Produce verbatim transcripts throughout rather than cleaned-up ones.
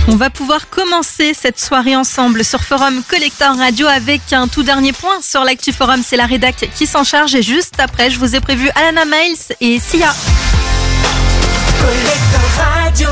On va pouvoir commencer cette soirée ensemble sur Forum Collector Radio avec un tout dernier point sur l'actu Forum. C'est la rédac qui s'en charge et juste après, je vous ai prévu Alana Miles et Sia. Collector Radio.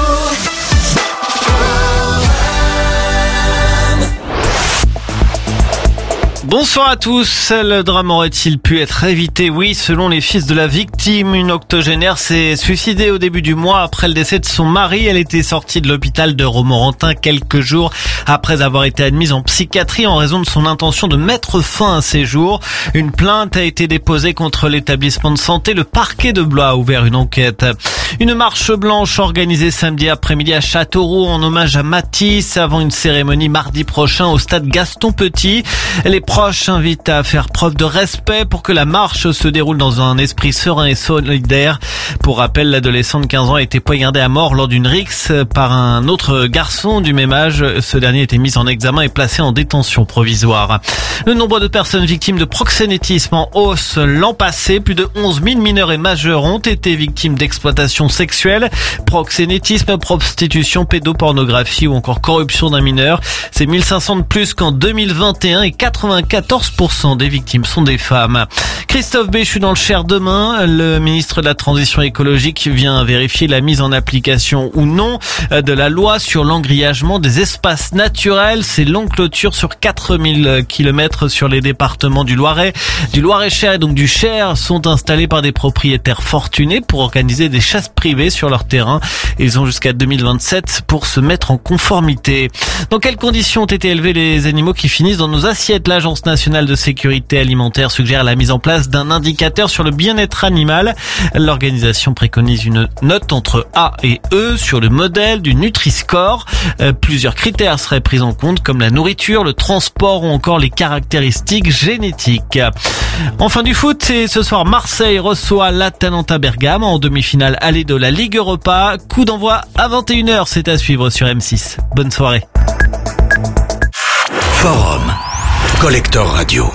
Bonsoir à tous. Le drame aurait-il pu être évité? Oui, selon les fils de la victime, une octogénaire s'est suicidée au début du mois après le décès de son mari. Elle était sortie de l'hôpital de Romorantin quelques jours après avoir été admise en psychiatrie en raison de son intention de mettre fin à ses jours. Une plainte a été déposée contre l'établissement de santé. Le parquet de Blois a ouvert une enquête. Une marche blanche organisée samedi après-midi à Châteauroux en hommage à Matisse avant une cérémonie mardi prochain au stade Gaston Petit. Les proches invitent à faire preuve de respect pour que la marche se déroule dans un esprit serein et solidaire. Pour rappel, l'adolescent de quinze ans a été poignardé à mort lors d'une rixe par un autre garçon du même âge. Ce dernier a été mis en examen et placé en détention provisoire. Le nombre de personnes victimes de proxénétisme en hausse l'an passé. Plus de onze mille mineurs et majeurs ont été victimes d'exploitation sexuelle. Proxénétisme, prostitution, pédopornographie ou encore corruption d'un mineur. C'est mille cinq cents de plus qu'en deux mille vingt et un et quatre-vingt-quatorze pour cent des victimes sont des femmes. Christophe Béchu dans le Cher demain. Le ministre de la Transition écologique vient vérifier la mise en application ou non de la loi sur l'engrillagement des espaces naturels. Ces longues clôtures sur quatre mille kilomètres sur les départements du Loiret, du Loir-et-Cher et donc du Cher sont installées par des propriétaires fortunés pour organiser des chasses privées sur leur terrain. Ils ont jusqu'à deux mille vingt-sept pour se mettre en conformité. Dans quelles conditions ont été élevés les animaux qui finissent dans nos assiettes? L'Agence nationale de sécurité alimentaire suggère la mise en place d'un indicateur sur le bien-être animal. L'organisation préconise une note entre A et E sur le modèle du Nutri-Score. Euh, plusieurs critères seraient pris en compte comme la nourriture, le transport ou encore les caractéristiques génétiques. Enfin du foot, et ce soir Marseille reçoit l'Atalanta Bergame en demi-finale aller de la Ligue Europa. Coup d'envoi à vingt et une heures, c'est à suivre sur M six. Bonne soirée. Forum Collector Radio.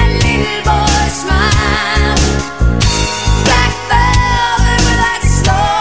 Slow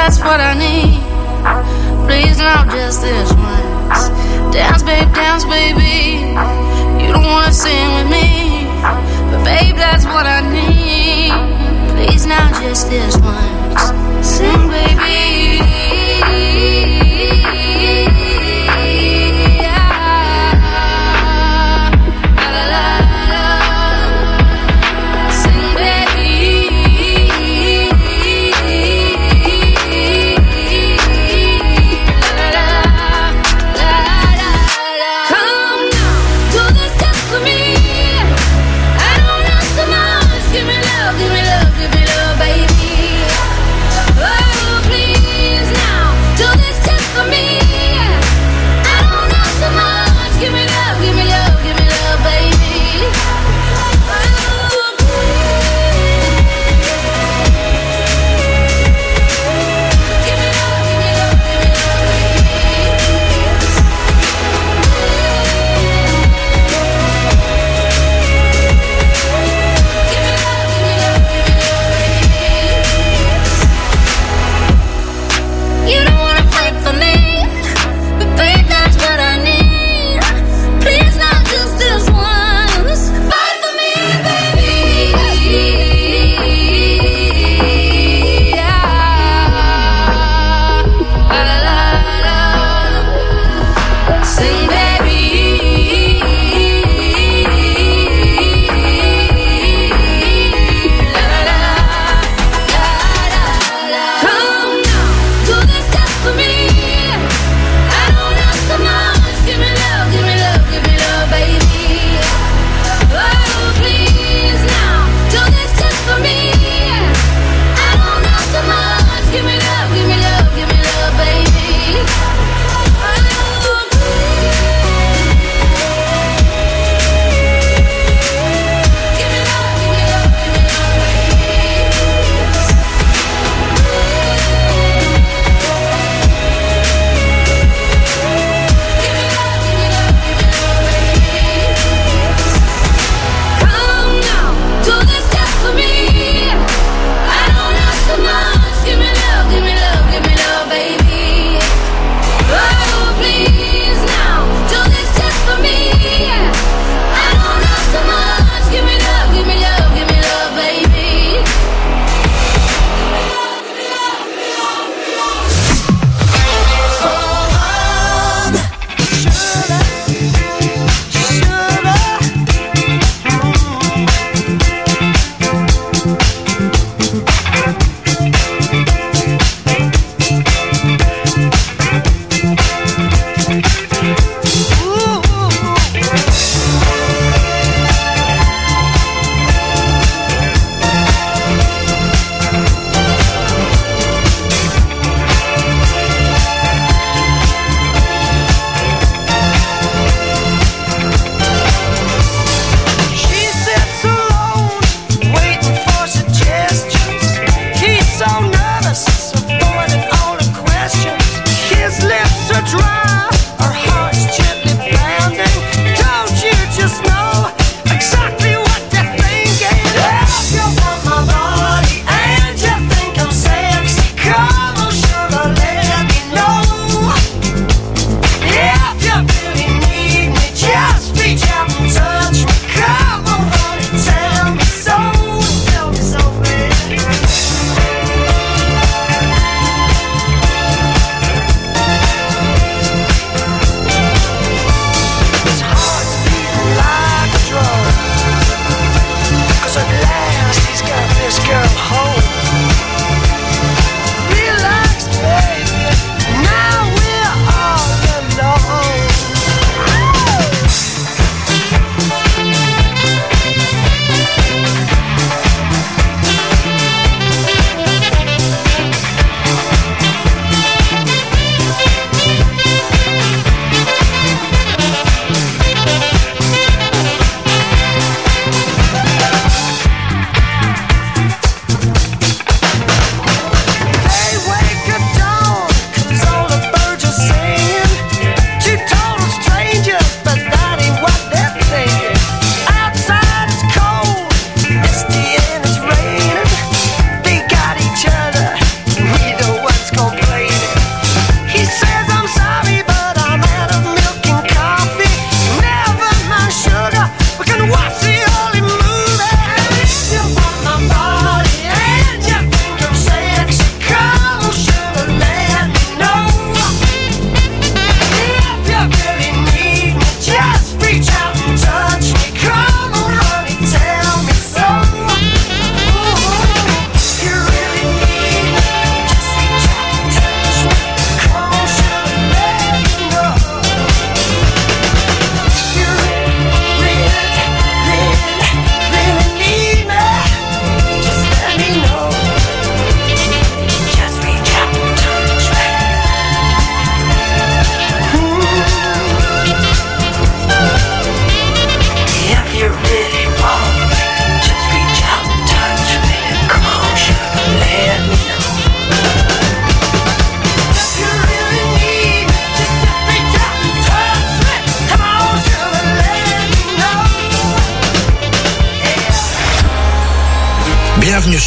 that's what I need. Please now, just this once. Dance, babe, dance, baby. You don't wanna sing with me, but babe, that's what I need. Please now, just this once. Sing, baby. Give me love, give me love, baby. Oh,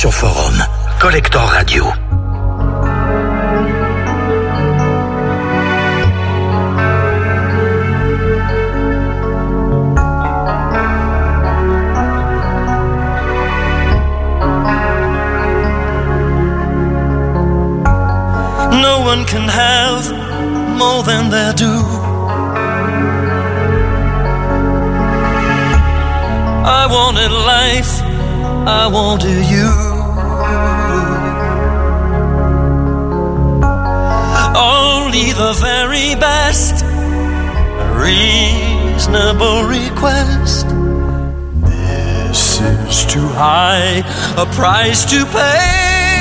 sur Forum. Collector Radio. No one can have more than they do. I wanted life, I wanted you. Only the very best, a reasonable request. This is too high a price to pay.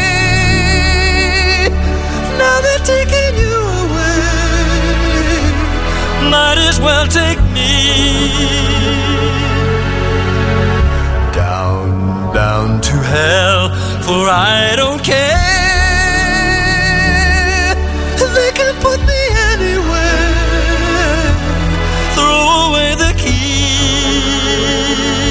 Now they're taking you away, might as well take me down, down to hell, for I don't care. They can put me anywhere, throw away the key.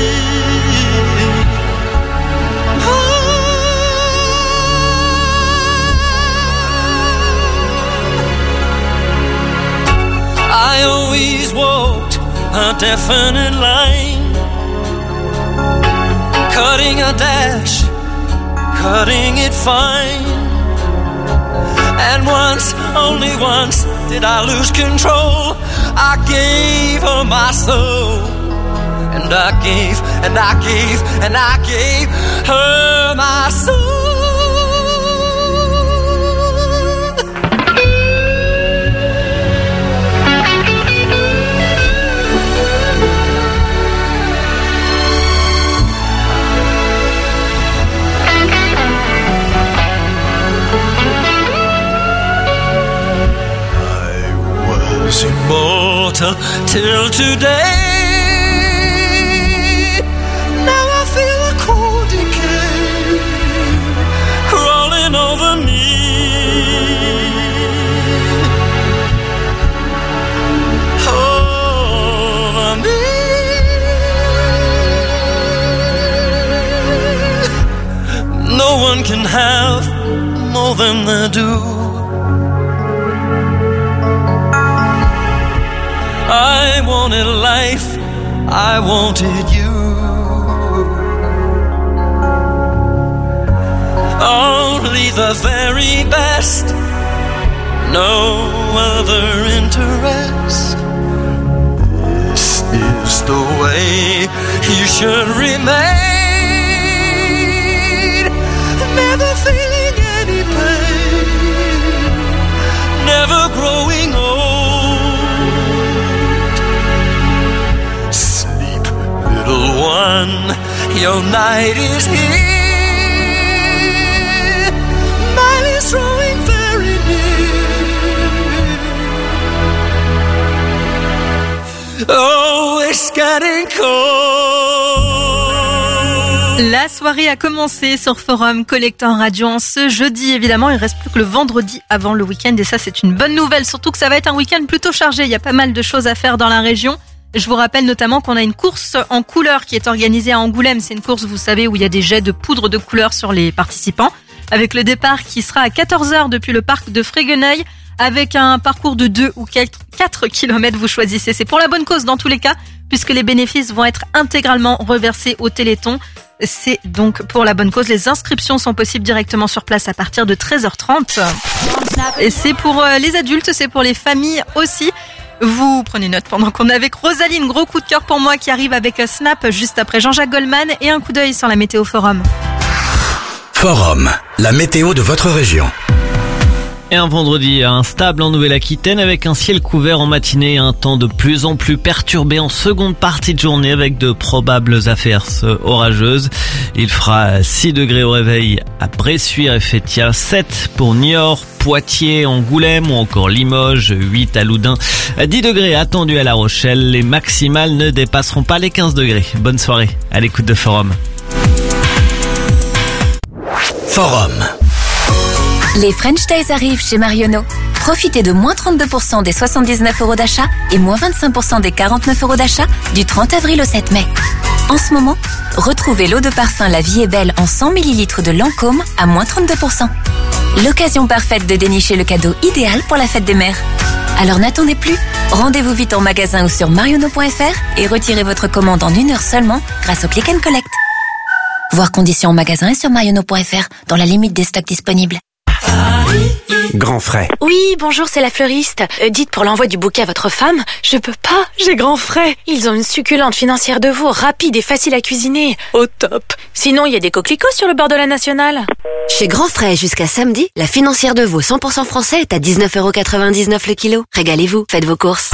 I always walked a definite line, cutting a dash, cutting it fine. And once, only once, did I lose control. I gave her my soul, and I gave, and I gave, and I gave her my soul. Immortal till today. Now I feel a cold decay crawling over me. Over me. No one can have more than they do. I wanted life, I wanted you. Only the very best, no other interest. This is the way you should remain. Never feeling any pain, never growing old. Little one, your night is here. Mine is drawing very near. Oh, it's getting cold. La soirée a commencé sur Forum Collector Radio en ce jeudi. Évidemment, il reste plus que le vendredi avant le week-end. Et ça, c'est une bonne nouvelle. Surtout que ça va être un week-end plutôt chargé. Il y a pas mal de choses à faire dans la région. Je vous rappelle notamment qu'on a une course en couleurs qui est organisée à Angoulême. C'est une course, vous savez, où il y a des jets de poudre de couleurs sur les participants. Avec le départ qui sera à quatorze heures depuis le parc de Frégueneuil. Avec un parcours de deux ou quatre kilomètres, vous choisissez. C'est pour la bonne cause dans tous les cas, puisque les bénéfices vont être intégralement reversés au Téléthon. C'est donc pour la bonne cause. Les inscriptions sont possibles directement sur place à partir de treize heures trente. Et c'est pour les adultes, c'est pour les familles aussi. Vous prenez note pendant qu'on est avec Rosaline, gros coup de cœur pour moi qui arrive avec Snap juste après Jean-Jacques Goldman et un coup d'œil sur la météo Forum. Forum, la météo de votre région. Et un vendredi instable en Nouvelle-Aquitaine avec un ciel couvert en matinée et un temps de plus en plus perturbé en seconde partie de journée avec de probables averses orageuses. Il fera six degrés au réveil à Bressuire et Fétia, sept pour Niort, Poitiers, Angoulême ou encore Limoges, huit à Loudun, dix degrés attendus à La Rochelle. Les maximales ne dépasseront pas les quinze degrés. Bonne soirée à l'écoute de Forum. Forum. Les French Days arrivent chez Marionneau. Profitez de moins trente-deux pour cent des soixante-dix-neuf euros d'achat et moins vingt-cinq pour cent des quarante-neuf euros d'achat du trente avril au sept mai. En ce moment, Retrouvez l'eau de parfum La Vie est Belle en cent millilitres de Lancôme à moins trente-deux pour cent. L'occasion parfaite de dénicher le cadeau idéal pour la fête des mères. Alors n'attendez plus, rendez-vous vite en magasin ou sur marionneau point f r et retirez votre commande en une heure seulement grâce au Click and Collect. Voir conditions en magasin et sur marionneau point f r dans la limite des stocks disponibles. Grand frais. Oui, bonjour, c'est la fleuriste. Euh, dites pour l'envoi du bouquet à votre femme, je peux pas, j'ai grand frais. Ils ont une succulente financière de veau, rapide et facile à cuisiner. Au top. Sinon, il y a des coquelicots sur le bord de la nationale. Chez Grand Frais, jusqu'à samedi, la financière de veau cent pour cent français est à dix-neuf euros quatre-vingt-dix-neuf le kilo. Régalez-vous, faites vos courses.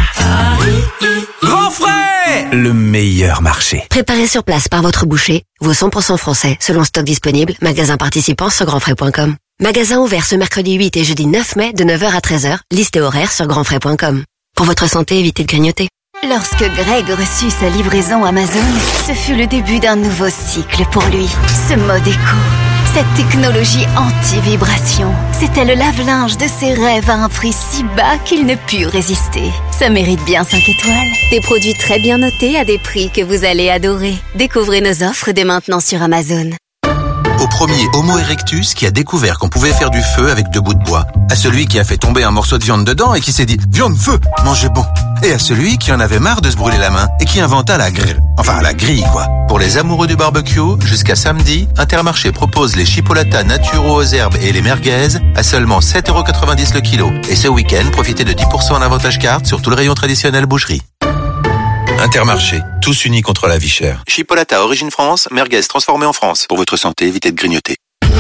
Grand frais, le meilleur marché. Préparé sur place par votre boucher, veau cent pour cent français, selon stock disponible, magasin participant sur grand frais point com. Magasin ouvert ce mercredi huit et jeudi neuf mai de neuf heures à treize heures, liste et horaire sur grand frais point com. Pour votre santé, évitez de grignoter. Lorsque Greg reçut sa livraison Amazon, ce fut le début d'un nouveau cycle pour lui. Ce mode éco, cette technologie anti-vibration, c'était le lave-linge de ses rêves à un prix si bas qu'il ne put résister. Ça mérite bien cinq étoiles. Des produits très bien notés à des prix que vous allez adorer. Découvrez nos offres dès maintenant sur Amazon. Au premier Homo erectus qui a découvert qu'on pouvait faire du feu avec deux bouts de bois. À celui qui a fait tomber un morceau de viande dedans et qui s'est dit « Viande, feu, mangez bon !» Et à celui qui en avait marre de se brûler la main et qui inventa la grille. Enfin, la grille, quoi. Pour les amoureux du barbecue, jusqu'à samedi, Intermarché propose les chipolatas naturaux aux herbes et les merguez à seulement sept euros quatre-vingt-dix le kilo. Et ce week-end, profitez de dix pour cent en avantage carte sur tout le rayon traditionnel boucherie. Intermarché, tous unis contre la vie chère. Chipolata Origine France, merguez transformée en France. Pour votre santé, évitez de grignoter.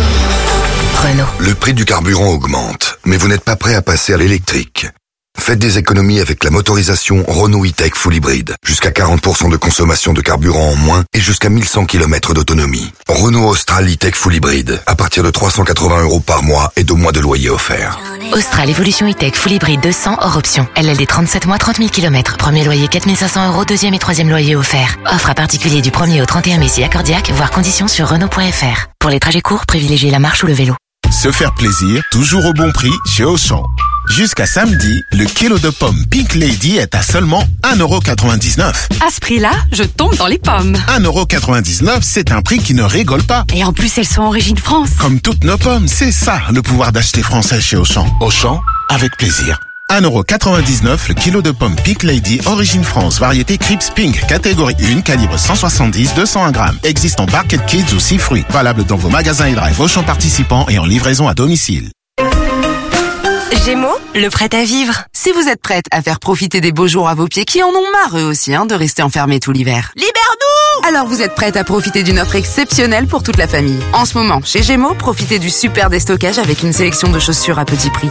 Renault. Le prix du carburant augmente, mais vous n'êtes pas prêt à passer à l'électrique. Faites des économies avec la motorisation Renault E-Tech Full Hybrid. Jusqu'à quarante pour cent de consommation de carburant en moins et jusqu'à mille cent kilomètres d'autonomie. Renault Austral E-Tech Full Hybrid. À partir de trois cent quatre-vingts euros par mois et deux mois de loyer offert. Austral Evolution E-Tech Full Hybrid deux cents hors option. L L D trente-sept mois, trente mille kilomètres. Premier loyer quatre mille cinq cents euros, deuxième et troisième loyer offert. Offre à particulier du premier au trente et un mai si accordiaque, voire conditions sur Renault point f r. Pour les trajets courts, privilégiez la marche ou le vélo. Se faire plaisir, toujours au bon prix chez Auchan. Jusqu'à samedi, le kilo de pommes Pink Lady est à seulement un euro quatre-vingt-dix-neuf. À ce prix-là, je tombe dans les pommes. un euro quatre-vingt-dix-neuf, c'est un prix qui ne rigole pas. Et en plus, elles sont origine France. Comme toutes nos pommes, c'est ça le pouvoir d'acheter français chez Auchan. Auchan, avec plaisir. un euro quatre-vingt-dix-neuf le kilo de pommes Pink Lady Origine France, variété Crips Pink, catégorie un, calibre cent soixante-dix, deux cent un grammes. Existe en Barquette Kids ou six fruits. Valable dans vos magasins et drive Auchan participants et en livraison à domicile. Gémeaux, le prêt à vivre. Si vous êtes prête à faire profiter des beaux jours à vos pieds qui en ont marre eux aussi hein, de rester enfermés tout l'hiver. Libère-nous! Alors vous êtes prête à profiter d'une offre exceptionnelle pour toute la famille. En ce moment, chez Gémeaux, profitez du super déstockage avec une sélection de chaussures à petit prix.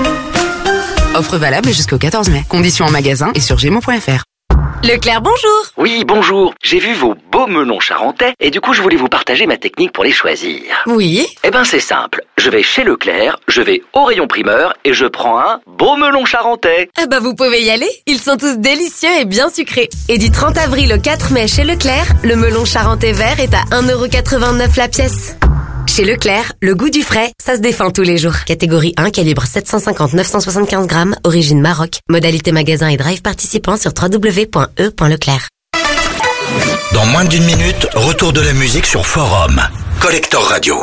Offre valable jusqu'au quatorze mai. Conditions en magasin et sur gémeaux point f r. Leclerc, bonjour. Oui, bonjour. J'ai vu vos beaux melons charentais et du coup, je voulais vous partager ma technique pour les choisir. Oui. Eh ben, c'est simple. Je vais chez Leclerc, je vais au rayon primeur et je prends un beau melon charentais. Eh ben, vous pouvez y aller. Ils sont tous délicieux et bien sucrés. Et du trente avril au quatre mai chez Leclerc, le melon charentais vert est à un euro quatre-vingt-neuf la pièce. Chez Leclerc, le goût du frais, ça se défend tous les jours. Catégorie un, calibre sept cent cinquante à neuf cent soixante-quinze grammes, origine Maroc. Modalité magasin et drive participant sur w w w point e point leclerc. Dans moins d'une minute, retour de la musique sur Forum. Collector Radio.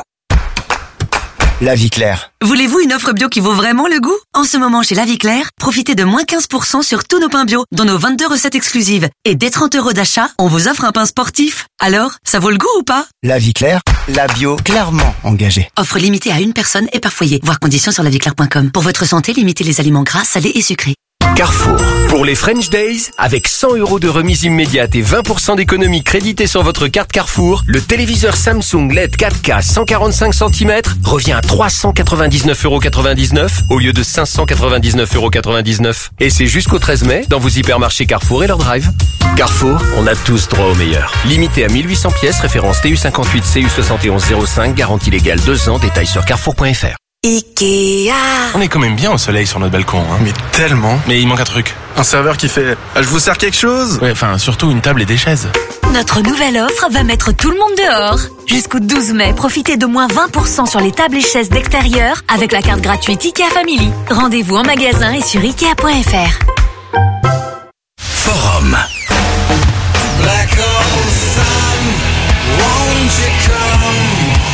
La Vie Claire. Voulez-vous une offre bio qui vaut vraiment le goût? En ce moment, chez La Vie Claire, profitez de moins quinze pour cent sur tous nos pains bio, dont nos vingt-deux recettes exclusives. Et dès trente euros d'achat, on vous offre un pain sportif. Alors, ça vaut le goût ou pas? La Vie Claire, la bio clairement engagée. Offre limitée à une personne et par foyer. Voir conditions sur la vie claire point com. Pour votre santé, limitez les aliments gras, salés et sucrés. Carrefour. Pour les French Days, avec cent euros de remise immédiate et vingt pour cent d'économie créditée sur votre carte Carrefour, le téléviseur Samsung L E D quatre K cent quarante-cinq centimètres revient à trois cent quatre-vingt-dix-neuf euros quatre-vingt-dix-neuf au lieu de cinq cent quatre-vingt-dix-neuf euros quatre-vingt-dix-neuf. Et c'est jusqu'au treize mai dans vos hypermarchés Carrefour et leur drive. Carrefour, on a tous droit au meilleur. Limité à mille huit cents pièces, référence T U cinquante-huit C U soixante et onze zéro cinq, garantie légale deux ans, détails sur carrefour point f r. Ikea. On est quand même bien au soleil sur notre balcon, hein. Mais tellement. Mais il manque un truc. Un serveur qui fait ah, « Je vous sers quelque chose ?» Ouais, enfin, surtout une table et des chaises. Notre nouvelle offre va mettre tout le monde dehors. Jusqu'au douze mai, profitez de moins vingt pour cent sur les tables et chaises d'extérieur avec la carte gratuite Ikea Family. Rendez-vous en magasin et sur ikea point f r. Forum. Black hole sun. you come,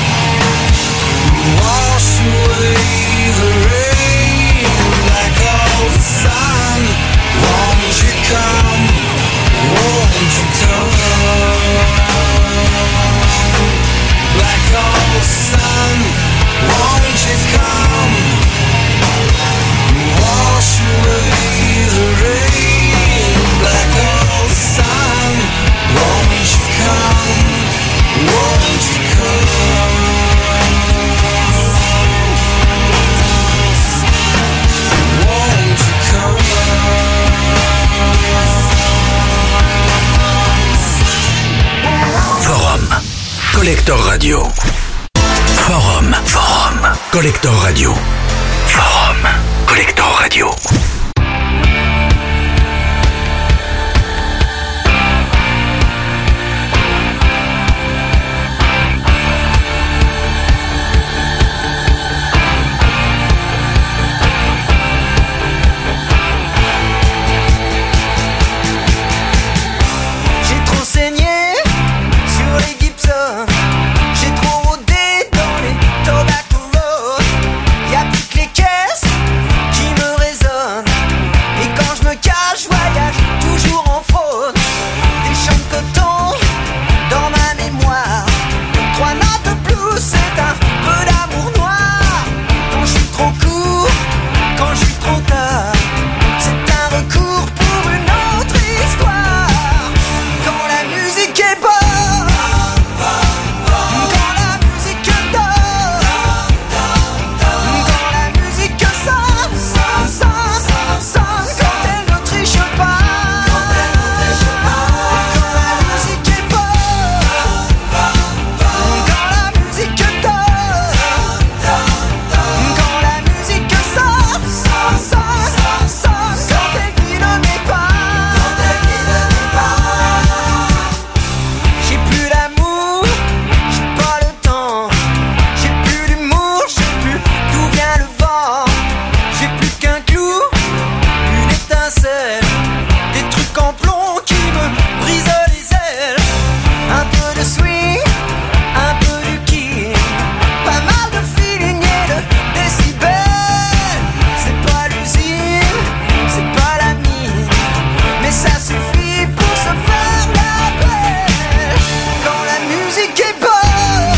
wash away the rain, like all the sun. Won't you come, won't you come, like all the sun. Won't you come, wash away the rain, like all the sun. Won't you come, won't you come. Won't you come. Forum. Collector Radio. Forum. Forum. Collector Radio. Forum. Collector Radio. J'ai trop saigné sur les Gibson. J'ai trop rôdé dans les Tobacco Road. Y'a plus que les caisses qui me résonnent. Et quand je me cache, je voyage toujours en fraude. Des champs de coton dans ma mémoire. Trois notes de blues, c'est un peu d'amour noir. Quand je suis trop court, quand je suis trop tard, c'est un recours pour une autre histoire. Quand la musique est bonne, quand la musique donne, quand la musique sonne, sonne, sonne, sonne, quand elle ne triche pas, quand la musique est bonne, quand la musique donne, quand la musique sonne, sonne, sonne, sonne, quand elle guide mes pas. J'ai plus d'amour, j'ai pas le temps. J'ai plus d'humour, je sais plus d'où vient le vent. J'ai plus qu'un clou, une étincelle, des trucs en plomb qui me brisent les ailes. Un peu de swing, un peu du king, pas mal de feeling et de décibels. C'est pas l'usine, c'est pas la mine, mais ça suffit pour se faire la belle. Quand la musique est bonne,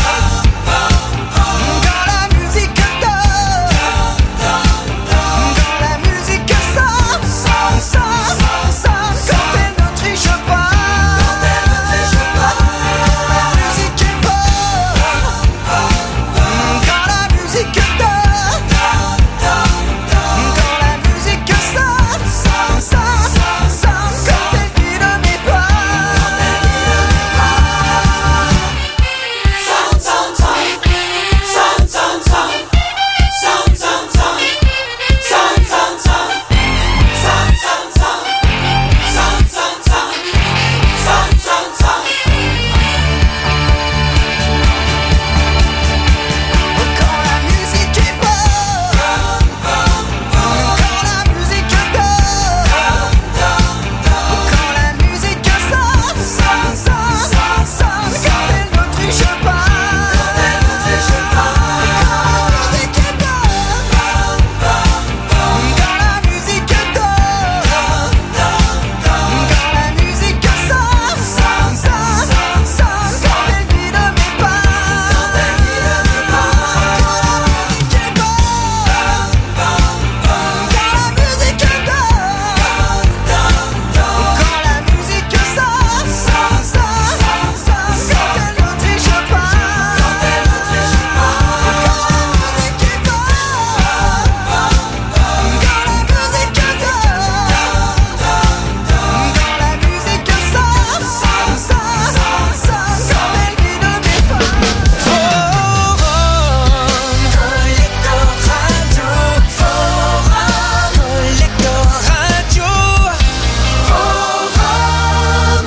quand la musique donne, quand la musique sonne, sonne, sonne, sonne, quand elle ne triche pas, quand la musique est bonne, quand la musique donne, quand la musique sonne, sonne, sonne, sonne, quand elle guide mes pas. Quand la musique est bonne, quand la musique donne, quand la musique sonne, sonne, sonne, sonne, quand elle ne triche pas, quand la musique est bonne, quand la musique donne, quand la musique sonne, sonne, sonne, sonne, quand elle guide mes pas. Quand la musique est bonne, quand la musique donne, quand la musique sonne, sonne, sonne, sonne, quand elle ne triche pas, quand elle ne triche pas. Quand la musique est bonne, quand la musique donne, quand la musique sonne, sonne, sonne, sonne, quand elle guide mes pas. Forum, Collector Radio, Forum, Collector Radio, Forum.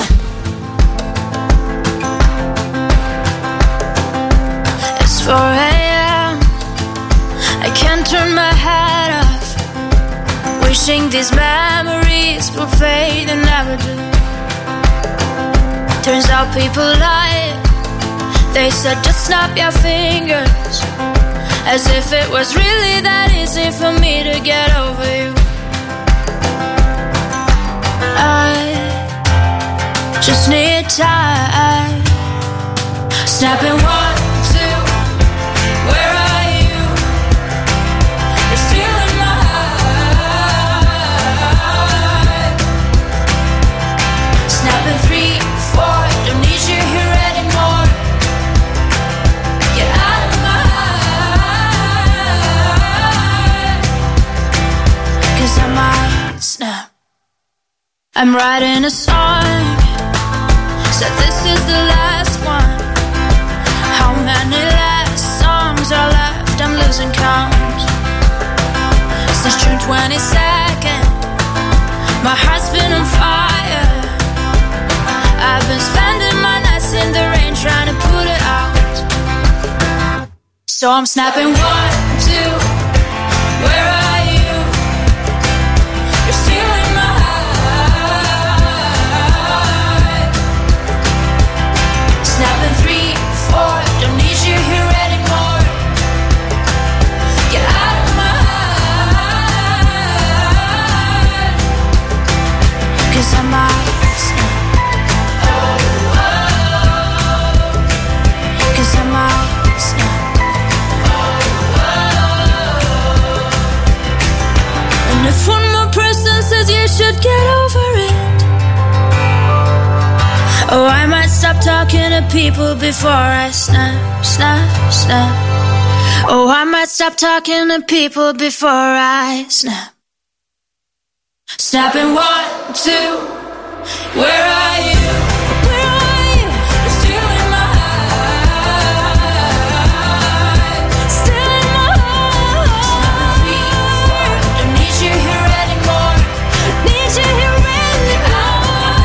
It's four a.m. I can't turn my head off. Wishing these memories will fade and never do. Turns out people lie. They said just snap your fingers, as if it was really that easy for me to get over you. I just need time. Snapping one, two, where are you? You're still in my heart. Snapping three, four, don't need you here anymore. Get out of my heart, 'cause I might snap. I'm writing a song, said this is the last one. How many last songs are left? I'm losing count. Since June twenty-second, my heart's been on fire. I've been spending my nights in the rain trying to put it out. So I'm snapping one, two, where are you? You're still in my heart. Snapping three, four, don't need you here anymore. Get out of my heart, 'cause I might snap. Oh, oh, 'cause I might snap. Oh, oh. And if one more person says you should get over it, oh, I might stop talking to people before I snap, snap, snap. Oh, I might stop talking to people before I snap. Snapping one, two, where are you? Where are you? You're still in my heart. Still in my heart. Snapping three, four, don't need you here anymore. Need you here anymore.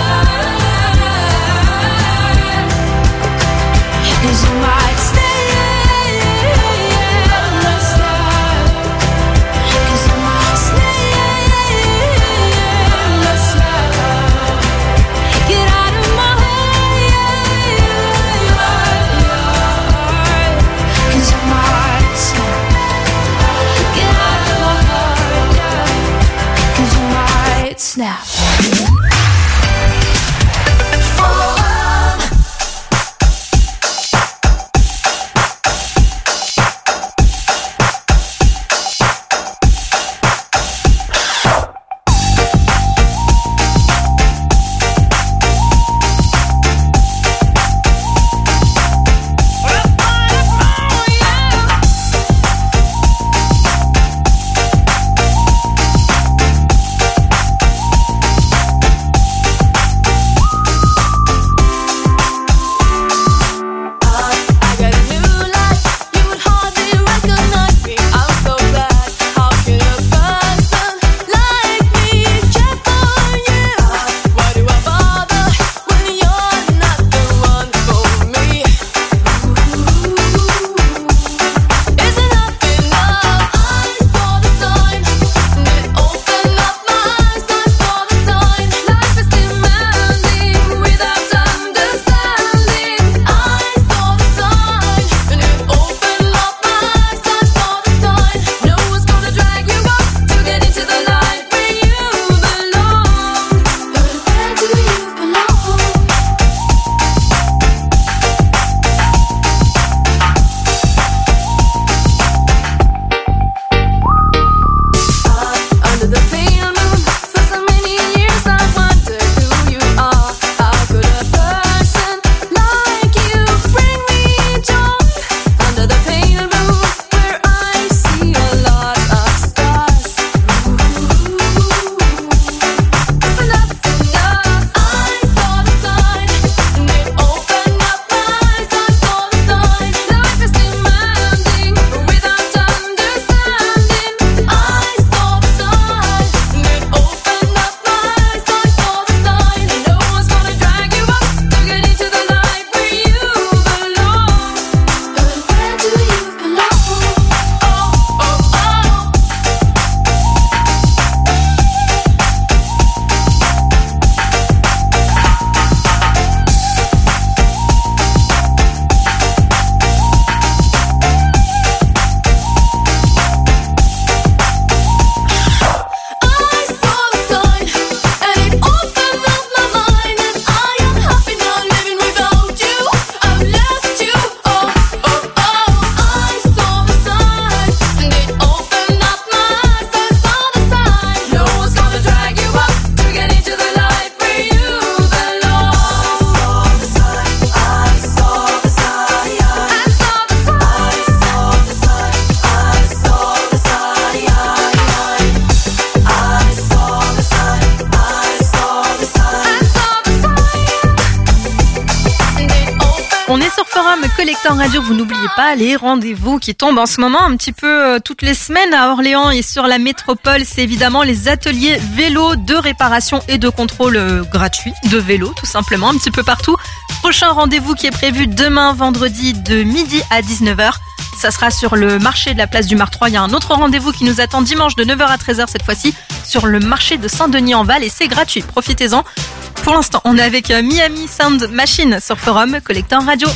'Cause I might stay, let's stop. 'Cause I might stay, let's stop. Get out. Collector Radio, vous n'oubliez pas les rendez-vous qui tombent en ce moment un petit peu euh, toutes les semaines à Orléans et sur la métropole. C'est évidemment les ateliers vélo de réparation et de contrôle euh, gratuit de vélo, tout simplement, un petit peu partout. Prochain rendez-vous qui est prévu demain vendredi de midi à dix-neuf heures. Ça sera sur le marché de la place du Martroi. Il y a un autre rendez-vous qui nous attend dimanche de neuf heures à treize heures cette fois-ci sur le marché de Saint-Denis-en-Val et c'est gratuit. Profitez-en. Pour l'instant, on est avec Miami Sound Machine sur Forum Collector Radio.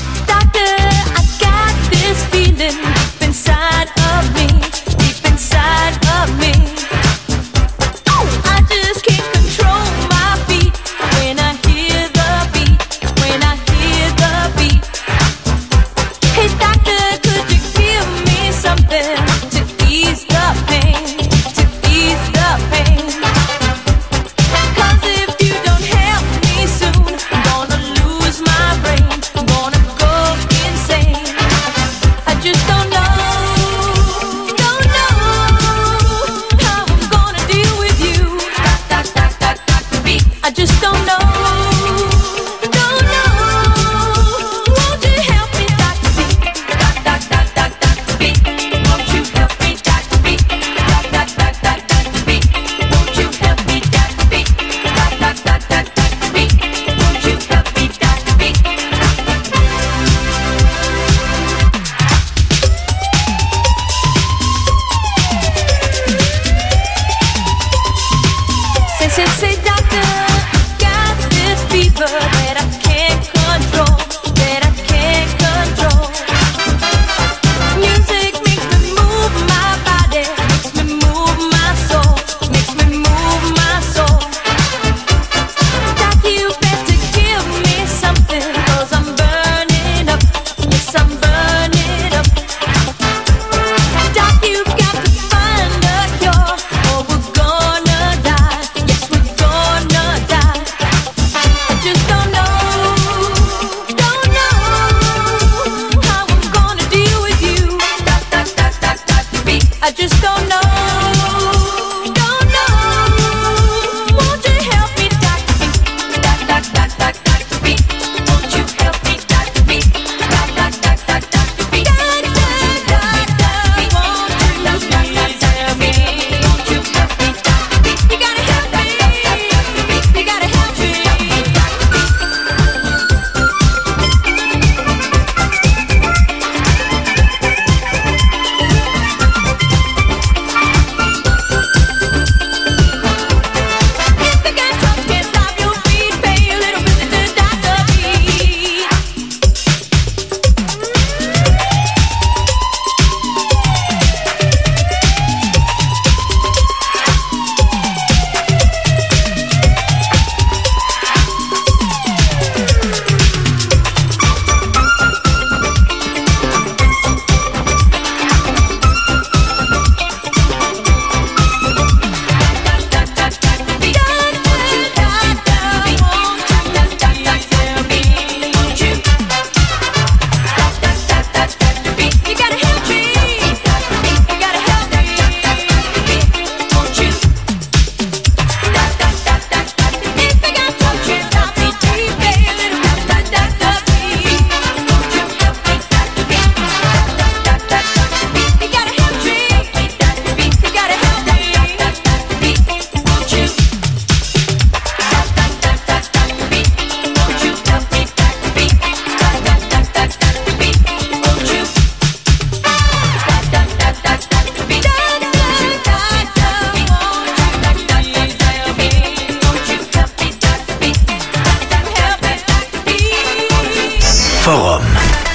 Forum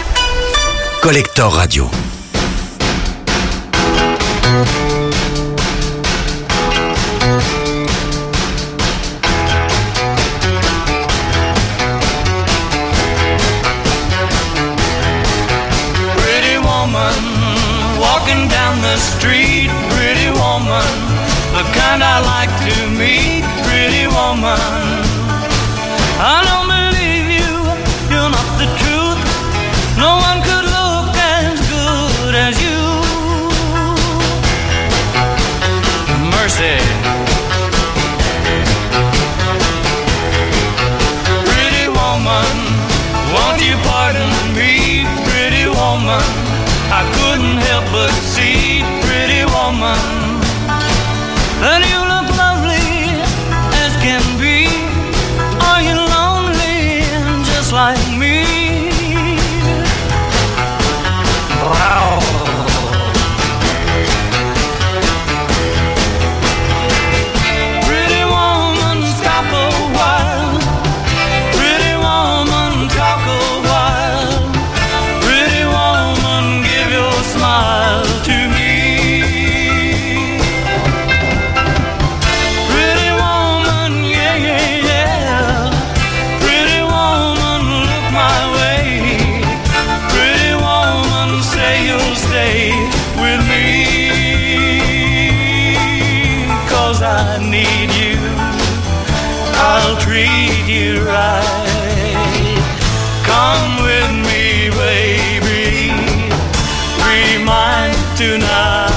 Collector Radio. Pretty woman, walking down the street. Pretty woman, the kind I like to meet. Pretty woman, I don't believe you, you're not the truth. No one could look as good as you. Mercy. Pretty woman, won't you pardon me? Pretty woman. I need you, I'll treat you right. Come with me, baby, be mine tonight.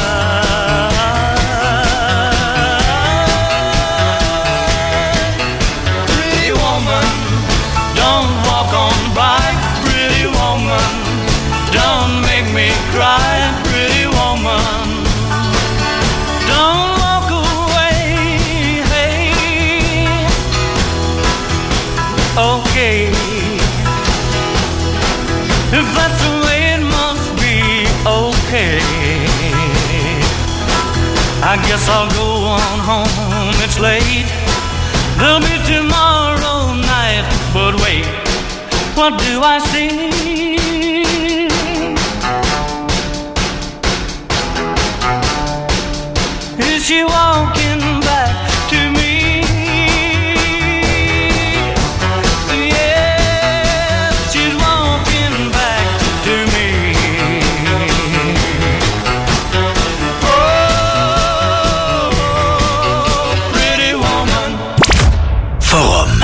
Pretty woman, don't walk on by. Pretty woman, don't make me cry. Pretty woman, don't walk away. Hey, okay, if that's the way it must be, okay, I guess I'll go on home, it's late. There'll be tomorrow night, but wait, what do I see? Is she walking back to me? Yeah, she's walking back to me. Oh, pretty woman. Forum.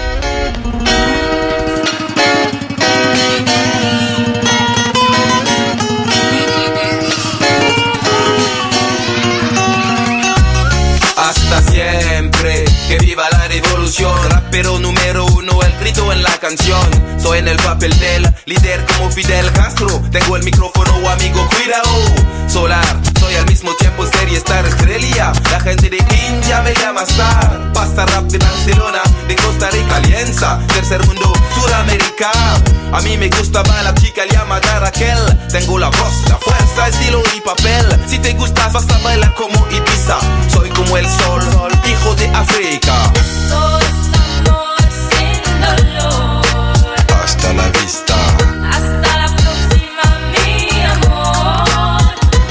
Hasta siempre, que viva la revolución. Rapero número uno, el grito en la canción. Soy en el papel del líder como Fidel Castro. Tengo el micrófono, amigo, cuidado. Solar, soy al mismo tiempo serie star estrella. La gente de India me llama star. Pasta rap de Barcelona, de Costa Rica, Alianza. Tercer mundo, Sudamérica. A mí me gustaba la chica llamada Raquel. Tengo la voz, la fuerza, estilo y papel. Si te gustas vas a bailar como Ibiza. Soy como el sol, hijo de África. Eso es amor sin dolor. Hasta la vista. Hasta la próxima, mi amor.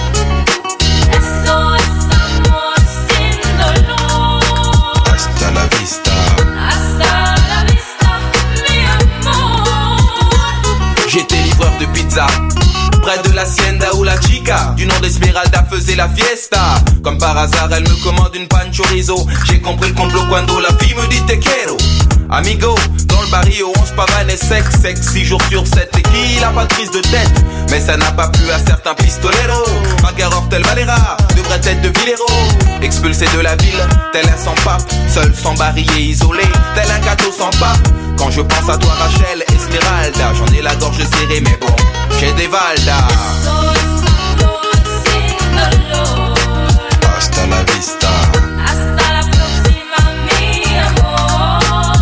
Eso es amor sin dolor. Hasta la vista. Hasta la vista, mi amor. J'étais livreur de pizza près de l'hacienda où la chica du nom d'Esmeralda faisait la fiesta. Comme par hasard elle me commande une pan chorizo. J'ai compris le complot quand la fille me dit te quiero. Amigo, dans le barrio on se pavane et sec, sec six jours sur sept. Et qui a pas de prise de tête, mais ça n'a pas plu à certains pistoleros. Bagarre Hortel Valera, devrait être de Villero. Expulsé de la ville, tel un sans pape. Seul, sans barillet, isolé, tel un gâteau sans pape. Quand je pense à toi Rachel, Esmeralda, j'en ai la gorge serrée mais bon, j'ai des Valda. Hasta la vista. Hasta la próxima, mi amor.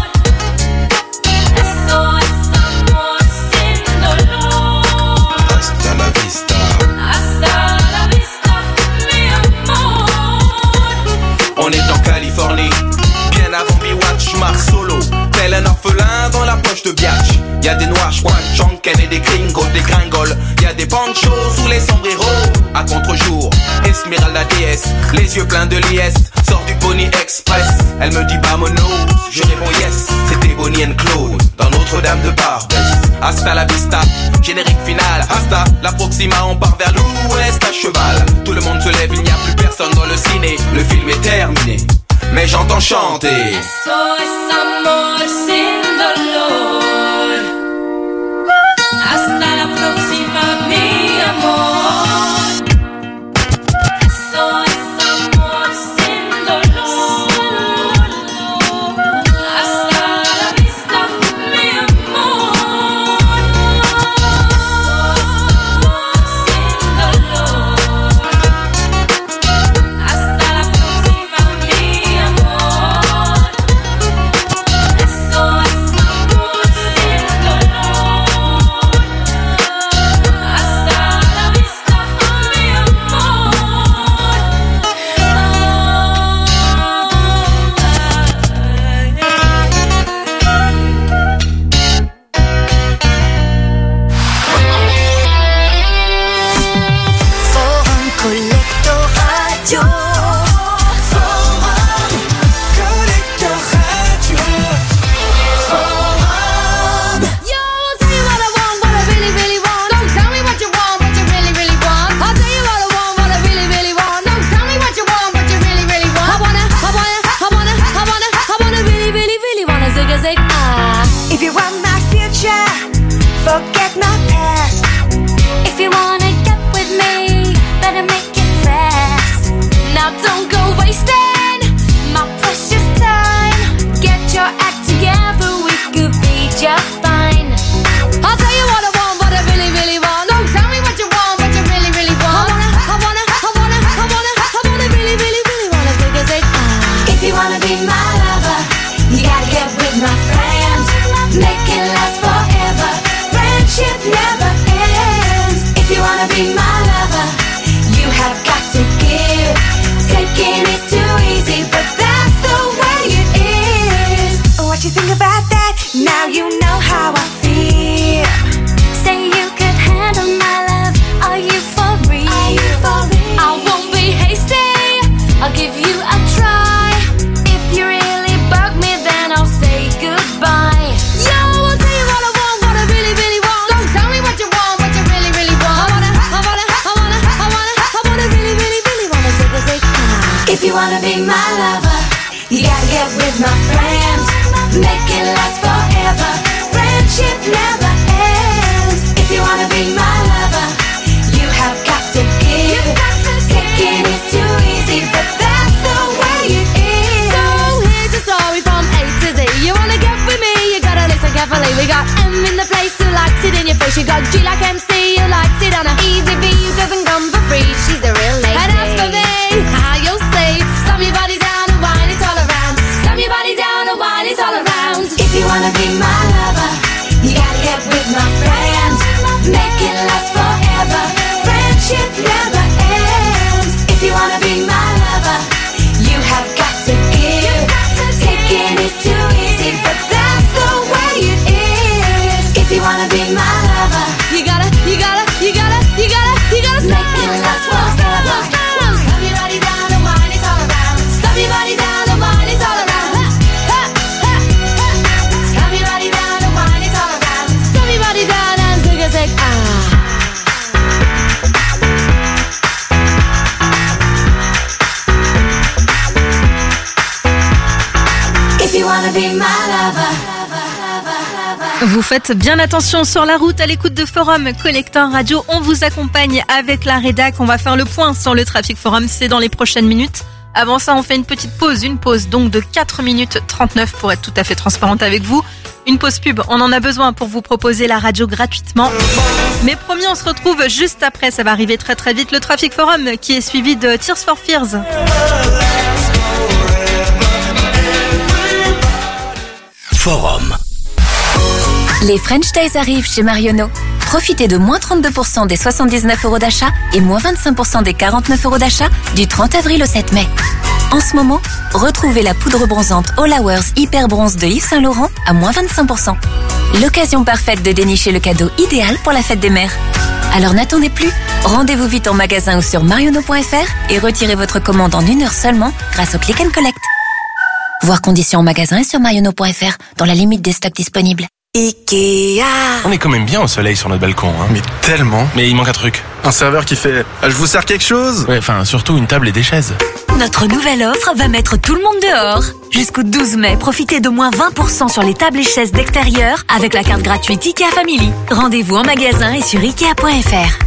Eso es amor sin dolor. Hasta la vista. Hasta la vista, mi amor. On est en Californie, bien avant Biwatch, j'marche solo, tel un orphelin dans la poche de Biatch. Y'a des noix, Juan, Chonken et des gringos, des gringoles. Y'a des panchos sous les sombreros. À contre-jour, Esmeralda déesse, les yeux pleins de liesse, sort du Pony Express. Elle me dit vamonos, je réponds yes. C'était Bonnie and Claude, dans Notre-Dame de Barbès. Hasta la vista, générique final. Hasta la proxima, on part vers l'ouest à cheval. Tout le monde se lève, il n'y a plus personne dans le ciné. Le film est terminé, mais j'entends chanter. Eso es amor sin dolor. Hasta la próxima, mi amor. Eso es amor sin dolor. Hasta la vista, mi amor. Sin dolor. Hasta la próxima, mi amor. Eso es amor sin dolor. Hasta la vista, mi amor. Forum Collector Radio. Forum Collector Radio. Forum. Yo, I'll tell you what I want, what I really, really want. Don't tell me what you want, what you really, really want. I'll tell you what I want, what I really, really want. Don't tell me what you want, what you really, really want. I wanna Thinking it's too easy, but that's the way it is. What you think about that? Now you know how I feel. Say you could handle my love. Are you for real? Are you for real? I won't be hasty. I'll give you a try. If you really bug me, then I'll say goodbye. Yo, I'll tell you what I want, what I really, really want. So tell me what you want, what you really, really want. I wanna, I wanna, I wanna, I wanna, I wanna really, really, really wanna say, say, ah. If you wanna be my lover, you gotta get with my friends. Make it last forever. Friendship never ends. If you wanna be my lover, you have got to give. Taking is too easy, but that's the way it is. So here's the story from A to Z. You wanna get with me, you gotta listen carefully. We got M in the place who likes it in your face. You got G like M C who likes it on a easy V who doesn't come for free. She's a real lady. And as for me, how you'll say, slam your body down and wine it all around. Slam your body down and wine it all around. If you wanna be my lover, you gotta get with my friends. Make it last forever. Friendship never ends. If you wanna be my lover, you have got to give. Taking is too easy, but that's the way it is. If you wanna be my lover, you gotta, you gotta, you gotta, you gotta, you gotta make it last forever. Slam your body down and wine it all around. Slam your body down and wine it all around. Slam your body down and wine it all around. Slam your body down and take a sec. Ah. If you wanna be my lover. Vous faites bien attention sur la route à l'écoute de Forum Collector Radio. On vous accompagne avec la rédac. On va faire le point sur le trafic Forum. C'est dans les prochaines minutes. Avant ça, on fait une petite pause. Une pause donc de quatre minutes trente-neuf pour être tout à fait transparente avec vous. Une pause pub. On en a besoin pour vous proposer la radio gratuitement. Mais promis, on se retrouve juste après. Ça va arriver très très vite. Le trafic Forum qui est suivi de Tears for Fears. Forum. Les French Days arrivent chez Marionneau. Profitez de moins trente-deux pour cent des soixante-dix-neuf euros d'achat et moins vingt-cinq pour cent des quarante-neuf euros d'achat du trente avril au sept mai. En ce moment, retrouvez la poudre bronzante All Hours Hyper Bronze de Yves Saint Laurent à moins vingt-cinq pour cent. L'occasion parfaite de dénicher le cadeau idéal pour la fête des mères. Alors n'attendez plus, rendez-vous vite en magasin ou sur marionneau point f r et retirez votre commande en une heure seulement grâce au Click and Collect. Voir conditions en magasin et sur marionneau point f r dans la limite des stocks disponibles. Ikea. On est quand même bien au soleil sur notre balcon, hein. Mais tellement. Mais il manque un truc. Un serveur qui fait « Je vous sers quelque chose ?» Ouais, enfin, surtout une table et des chaises. Notre nouvelle offre va mettre tout le monde dehors. Jusqu'au douze mai, profitez de moins vingt pour cent sur les tables et chaises d'extérieur avec la carte gratuite Ikea Family. Rendez-vous en magasin et sur ikea point f r.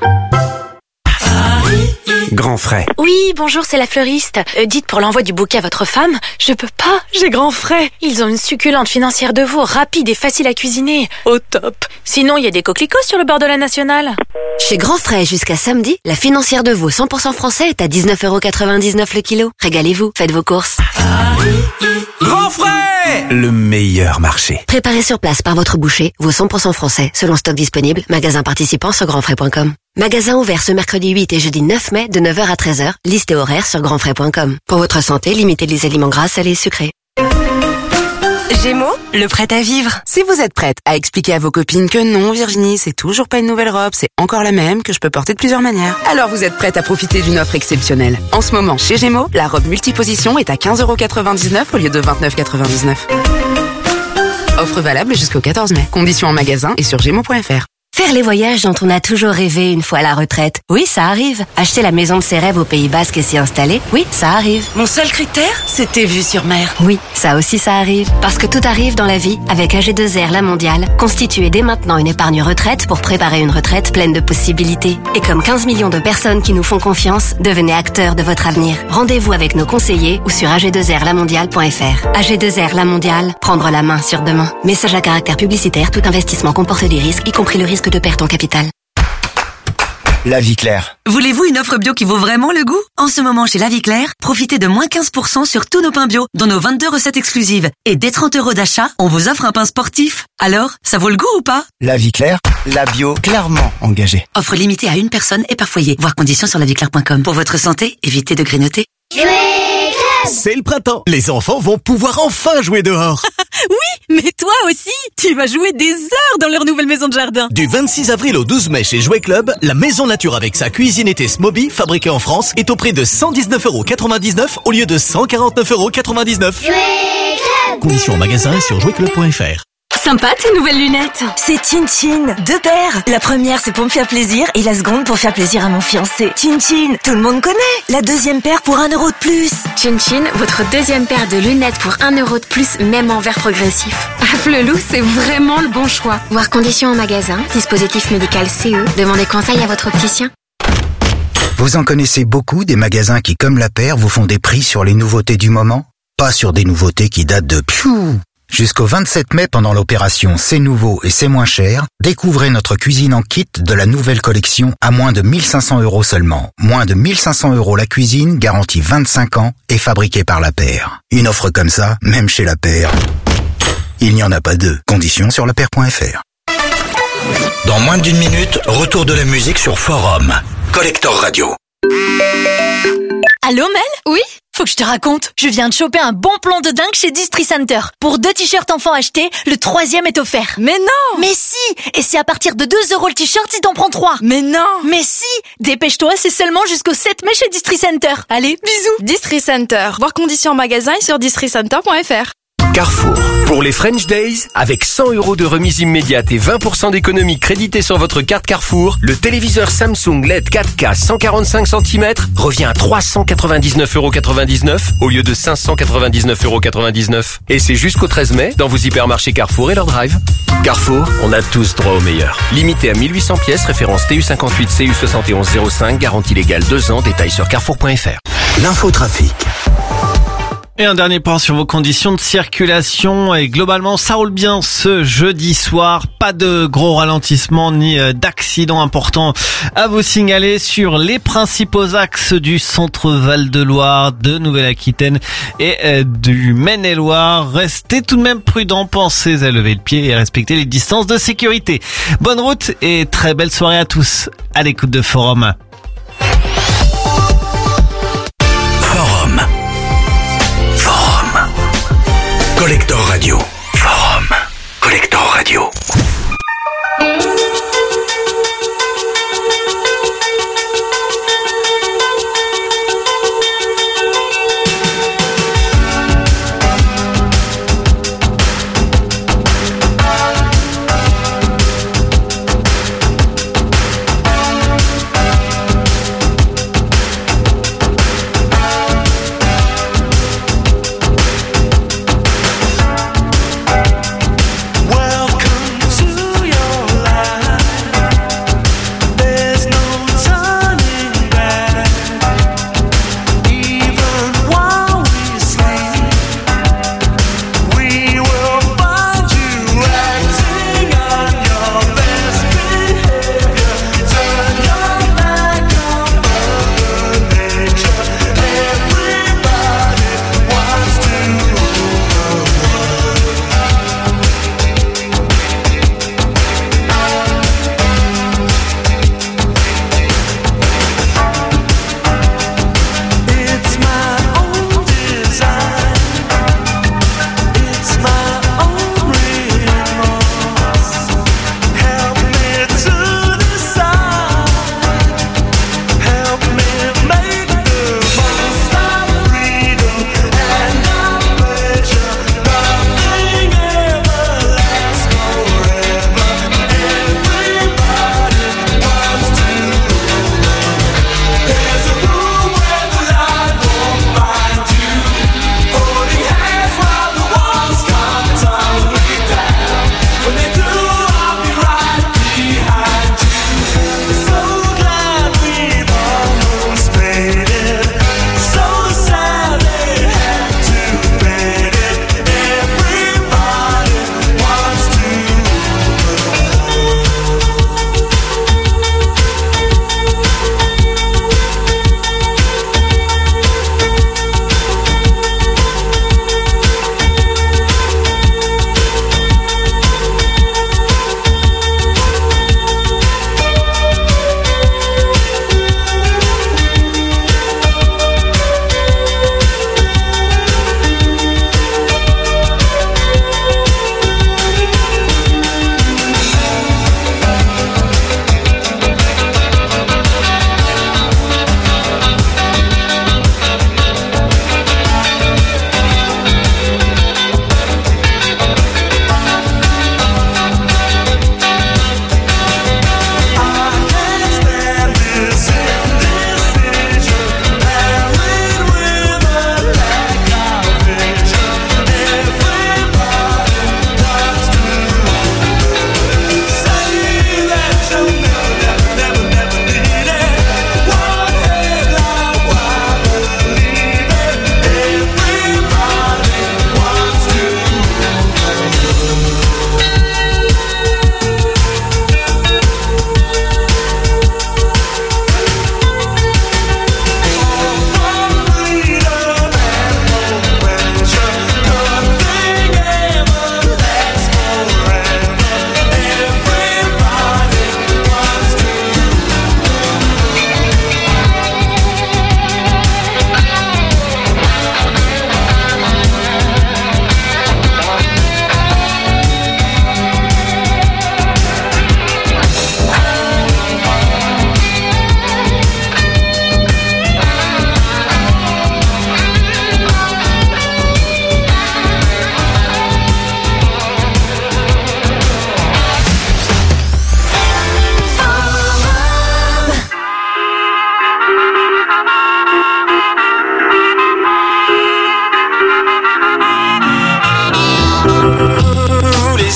Grand frais. Oui, bonjour, c'est la fleuriste. Euh, dites pour l'envoi du bouquet à votre femme, je peux pas, j'ai grand frais. Ils ont une succulente financière de veau, rapide et facile à cuisiner. Au top. Sinon, il y a des coquelicots sur le bord de la nationale. Chez Grand Frais, jusqu'à samedi, la financière de veau cent pour cent français est à dix-neuf euros quatre-vingt-dix-neuf le kilo. Régalez-vous, faites vos courses. Grand frais. Le meilleur marché. Préparé sur place par votre boucher, veau cent pour cent français, selon stock disponible, magasin participant sur grand frais point com. Magasin ouvert ce mercredi huit et jeudi neuf mai de neuf heures à treize heures, liste et horaire sur grand frais point com. Pour votre santé, limitez les aliments gras, salés et sucrés. Gémeaux, le prêt à vivre. Si vous êtes prête à expliquer à vos copines que non, Virginie, c'est toujours pas une nouvelle robe, c'est encore la même, que je peux porter de plusieurs manières, alors vous êtes prête à profiter d'une offre exceptionnelle. En ce moment, chez Gémeaux, la robe multiposition est à quinze euros quatre-vingt-dix-neuf au lieu de vingt-neuf euros quatre-vingt-dix-neuf. Offre valable jusqu'au quatorze mai. Conditions en magasin et sur gémeaux point f r. Faire les voyages dont on a toujours rêvé une fois à la retraite. Oui, ça arrive. Acheter la maison de ses rêves au Pays Basque et s'y installer. Oui, ça arrive. Mon seul critère, c'était vue sur mer. Oui, ça aussi ça arrive. Parce que tout arrive dans la vie avec A G deux R La Mondiale. Constituez dès maintenant une épargne retraite pour préparer une retraite pleine de possibilités. Et comme quinze millions de personnes qui nous font confiance, devenez acteurs de votre avenir. Rendez-vous avec nos conseillers ou sur a g deux r la mondiale point f r. A G deux R La Mondiale, prendre la main sur demain. Message à caractère publicitaire, tout investissement comporte des risques, y compris le risque de perte en capital. La Vie Claire. Voulez-vous une offre bio qui vaut vraiment le goût? En ce moment, chez La Vie Claire, profitez de moins quinze pour cent sur tous nos pains bio, dont nos vingt-deux recettes exclusives. Et dès trente euros d'achat, on vous offre un pain sportif. Alors, ça vaut le goût ou pas? La Vie Claire, la bio clairement engagée. Offre limitée à une personne et par foyer. Voir conditions sur la vie claire point com. Pour votre santé, évitez de grignoter. C'est le printemps. Les enfants vont pouvoir enfin jouer dehors. Oui, mais toi aussi, tu vas jouer des heures dans leur nouvelle maison de jardin. Du vingt-six avril au douze mai chez Jouet Club, la maison nature avec sa cuisine été Smoby, fabriquée en France, est au prix de cent dix-neuf euros quatre-vingt-dix-neuf au lieu de cent quarante-neuf euros quatre-vingt-dix-neuf. Conditions en magasin et sur jouet club point f r. Sympa tes nouvelles lunettes. C'est Chin Chin, deux paires. La première c'est pour me faire plaisir et la seconde pour faire plaisir à mon fiancé. Chin Chin, tout le monde connaît. La deuxième paire pour un euro de plus. Chin Chin, votre deuxième paire de lunettes pour un euro de plus, même en verre progressif. À Flelou, c'est vraiment le bon choix. Voir conditions en magasin, dispositif médical C E. Demandez conseil à votre opticien. Vous en connaissez beaucoup des magasins qui, comme La Paire, vous font des prix sur les nouveautés du moment? Pas sur des nouveautés qui datent de pfiou. Jusqu'au vingt-sept mai, pendant l'opération C'est nouveau et c'est moins cher, découvrez notre cuisine en kit de la nouvelle collection à moins de mille cinq cents euros seulement. Moins de mille cinq cents euros la cuisine, garantie vingt-cinq ans et fabriquée par La Paire. Une offre comme ça, même chez La Paire, il n'y en a pas deux. Conditions sur la paire point f r. Dans moins d'une minute, retour de la musique sur Forum. Collector Radio. Allô Mel? Oui? Faut que je te raconte. Je viens de choper un bon plan de dingue chez Distri Center. Pour deux t-shirts enfants achetés, le troisième est offert. Mais non! Mais si! Et c'est à partir de deux euros le t-shirt si t'en prends trois. Mais non! Mais si! Dépêche-toi, c'est seulement jusqu'au sept mai chez Distri Center. Allez, bisous! Distri Center. Voir conditions en magasin et sur distri center point f r. Carrefour. Pour les French Days, avec cent euros de remise immédiate et vingt pour cent d'économie créditée sur votre carte Carrefour, le téléviseur Samsung L E D quatre K cent quarante-cinq centimètres revient à trois cent quatre-vingt-dix-neuf euros quatre-vingt-dix-neuf au lieu de cinq cent quatre-vingt-dix-neuf euros quatre-vingt-dix-neuf. Et c'est jusqu'au treize mai dans vos hypermarchés Carrefour et leur drive. Carrefour, on a tous droit au meilleur. Limité à mille huit cents pièces, référence T U cinquante-huit C U soixante et onze zéro cinq, garantie légale deux ans, détails sur carrefour point f r. L'infotrafic. Et un dernier point sur vos conditions de circulation. Et globalement, ça roule bien ce jeudi soir. Pas de gros ralentissements ni d'accidents importants à vous signaler sur les principaux axes du centre Val-de-Loire, de Nouvelle-Aquitaine et du Maine-et-Loire. Restez tout de même prudents, pensez à lever le pied et à respecter les distances de sécurité. Bonne route et très belle soirée à tous à l'écoute de Forum. Forum. Collector Radio. Forum. Collector Radio.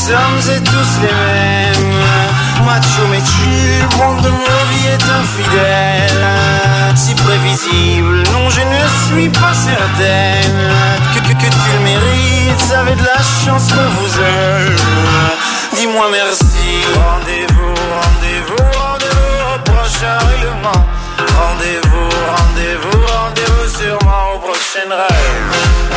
sommes et tous les mêmes. Macho mais tu, le monde de mon vie est infidèle. Si prévisible, non je ne suis pas certaine que, que, que tu le mérites, vous avez de la chance qu'on vous aime. Dis-moi merci. Rendez-vous, rendez-vous, rendez-vous au prochain règlement. Rendez-vous, rendez-vous, rendez-vous sûrement au prochain rêve.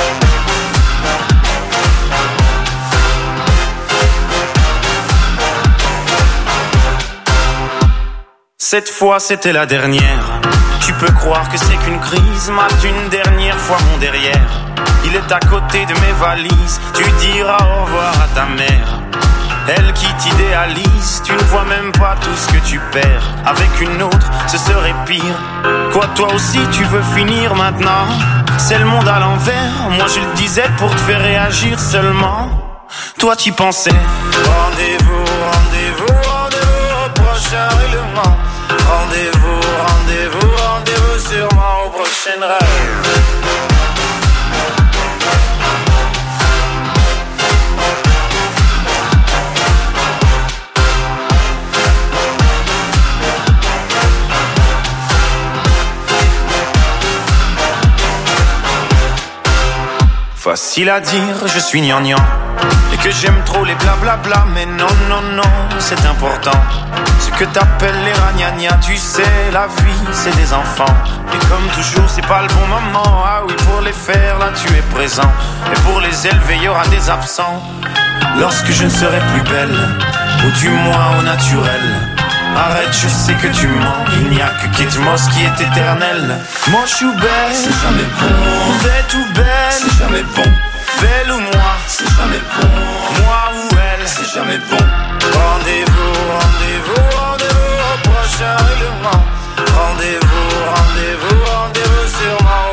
Cette fois c'était la dernière. Tu peux croire que c'est qu'une crise, mate une dernière fois mon derrière. Il est à côté de mes valises, tu diras au revoir à ta mère. Elle qui t'idéalise, tu ne vois même pas tout ce que tu perds. Avec une autre, ce serait pire. Quoi, toi aussi tu veux finir maintenant? C'est le monde à l'envers, moi je le disais pour te faire réagir seulement. Toi t'y pensais. Rendez-vous, rendez-vous, rendez-vous au prochain règlement. Rendez-vous, rendez-vous, rendez-vous sûrement au prochain rêve. Facile à dire, je suis gnangnan et que j'aime trop les blablabla, mais non, non, non, c'est important. Ce que t'appelles les ragnagnas, tu sais, la vie, c'est des enfants. Et comme toujours, c'est pas le bon moment. Ah oui, pour les faire, là, tu es présent. Et pour les élever, il y aura des absents. Lorsque je ne serai plus belle, ou du moins au naturel. Arrête, je sais que tu mens. Il n'y a que Kate Moss qui est éternelle. Moi je suis belle, c'est jamais bon. Bête ou belle, c'est jamais bon. Belle ou moi, c'est jamais bon. Moi ou elle, c'est jamais bon. Rendez-vous, rendez-vous, rendez-vous au prochain règlement. Rendez-vous, rendez-vous, rendez-vous